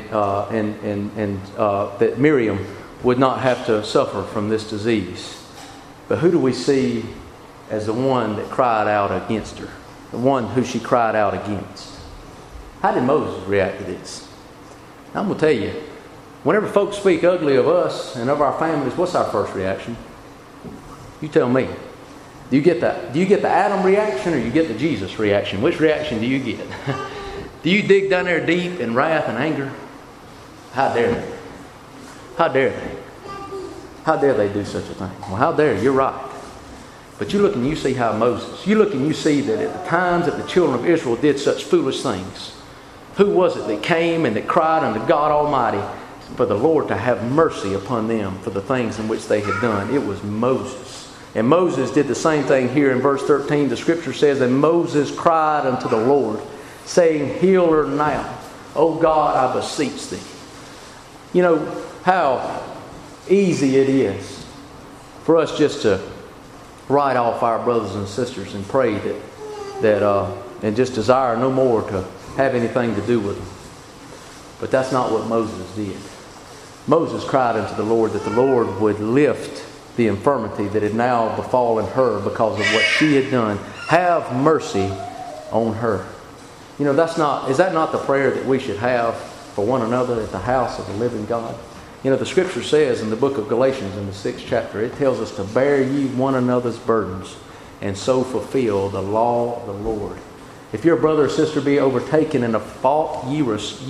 that Miriam would not have to suffer from this disease. But who do we see as the one that cried out against her? The one who she cried out against. How did Moses react to this? I'm going to tell you, whenever folks speak ugly of us and of our families, what's our first reaction? You tell me. Do you get the Adam reaction or you get the Jesus reaction? Which reaction do you get? Do you dig down there deep in wrath and anger? How dare they? How dare they? How dare they do such a thing? Well, how dare, you're right. But you look and you see how Moses, you look and you see that at the times that the children of Israel did such foolish things, who was it that came and that cried unto God Almighty for the Lord to have mercy upon them for the things in which they had done? It was Moses. And Moses did the same thing here in verse 13. The scripture says, and Moses cried unto the Lord, saying, heal her now, O God, I beseech thee. You know how easy it is for us just to write off our brothers and sisters and pray that and just desire no more to have anything to do with them. But that's not what Moses did. Moses cried unto the Lord that the Lord would lift the infirmity that had now befallen her because of what she had done. Have mercy on her. You know, is that not the prayer that we should have for one another at the house of the living God? You know, the scripture says in the book of Galatians in the 6th chapter, it tells us to bear ye one another's burdens and so fulfill the law of the Lord. If your brother or sister be overtaken in a fault, ye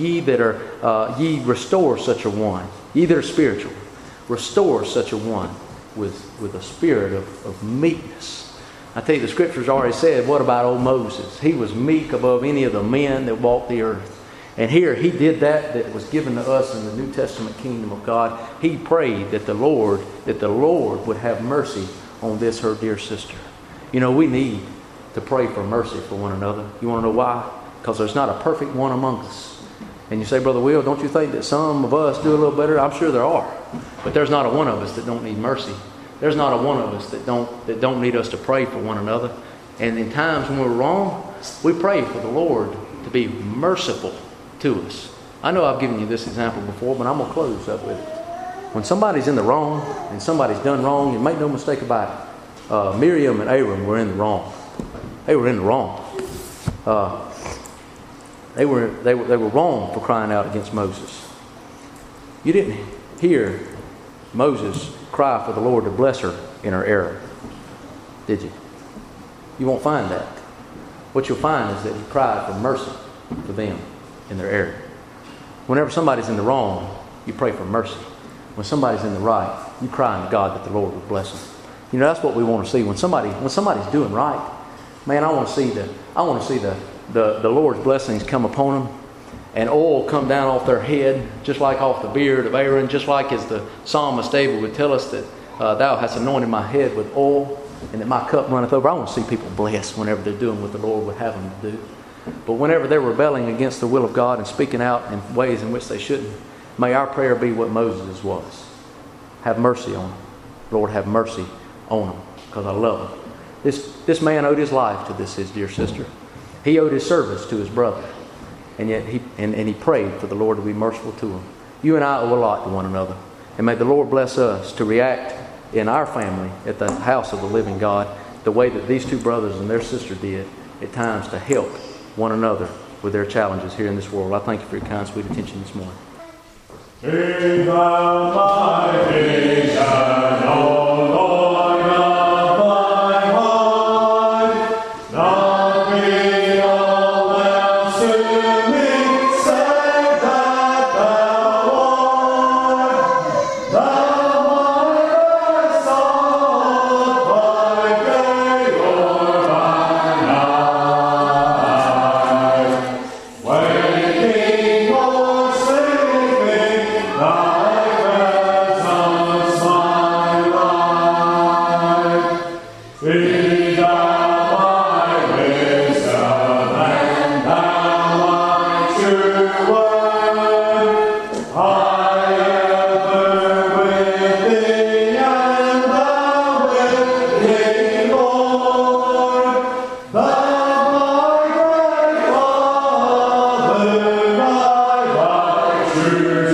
restore such a one. Ye that are spiritual, restore such a one with a spirit of meekness. I tell you, the scriptures already said, what about old Moses? He was meek above any of the men that walked the earth. And here he did that was given to us in the New Testament kingdom of God. He prayed that the Lord would have mercy on this, her dear sister. You know, we need to pray for mercy for one another. You want to know why? Because there's not a perfect one among us. And you say, Brother Will, don't you think that some of us do a little better? I'm sure there are. But there's not a one of us that don't need mercy. There's not a one of us that don't need us to pray for one another. And in times when we're wrong, we pray for the Lord to be merciful to us. I know I've given you this example before, but I'm going to close up with it. When somebody's in the wrong and somebody's done wrong, you make no mistake about it. Miriam and Aaron were in the wrong. They were in the wrong. They were wrong for crying out against Moses. You didn't hear Moses cry for the Lord to bless her in her error, did you? You won't find that. What you'll find is that he cried for mercy for them in their error. Whenever somebody's in the wrong, you pray for mercy. When somebody's in the right, you cry unto God that the Lord would bless them. You know, that's what we want to see. When somebody's doing right, man, I want to see the Lord's blessings come upon them, and oil come down off their head, just like off the beard of Aaron, just like as the psalmist David would tell us that thou hast anointed my head with oil, and that my cup runneth over. I want to see people blessed whenever they're doing what the Lord would have them to do. But whenever they're rebelling against the will of God and speaking out in ways in which they shouldn't, may our prayer be what Moses was. Have mercy on them. Lord, have mercy on them, because I love them. This man owed his life to his dear sister. He owed his service to his brother. And yet he prayed for the Lord to be merciful to him. You and I owe a lot to one another. And may the Lord bless us to react in our family at the house of the living God the way that these two brothers and their sister did at times to help one another with their challenges here in this world. I thank you for your kind, sweet attention this morning. Be thou my vision, O Lord of my heart, not be all else to me, save that thou art. Thou my song, by day or by night, waking or sleeping, thy presence my life. Be thou my wisdom, and thou my true word. I ever with thee, and thou with me, Lord. Thou my great Father, thy true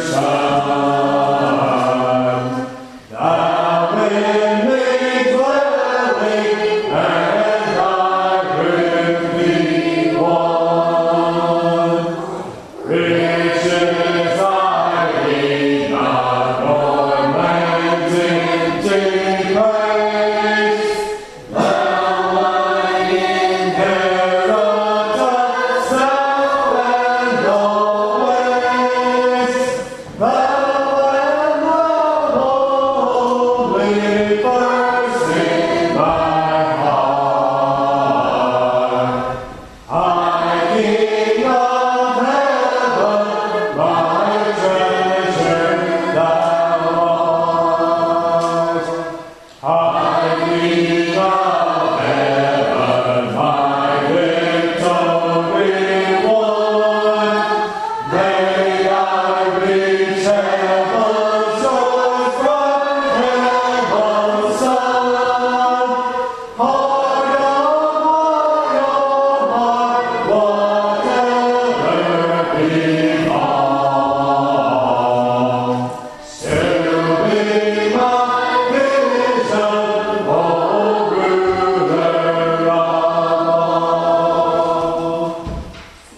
Son. Thou in me dwelling, and I with thee one. Riches I need not, nor man's empty praise. Thou my inheritance, now and always. Thou and thou only first in my heart. High King of heaven, my treasure thou art. High King of heaven,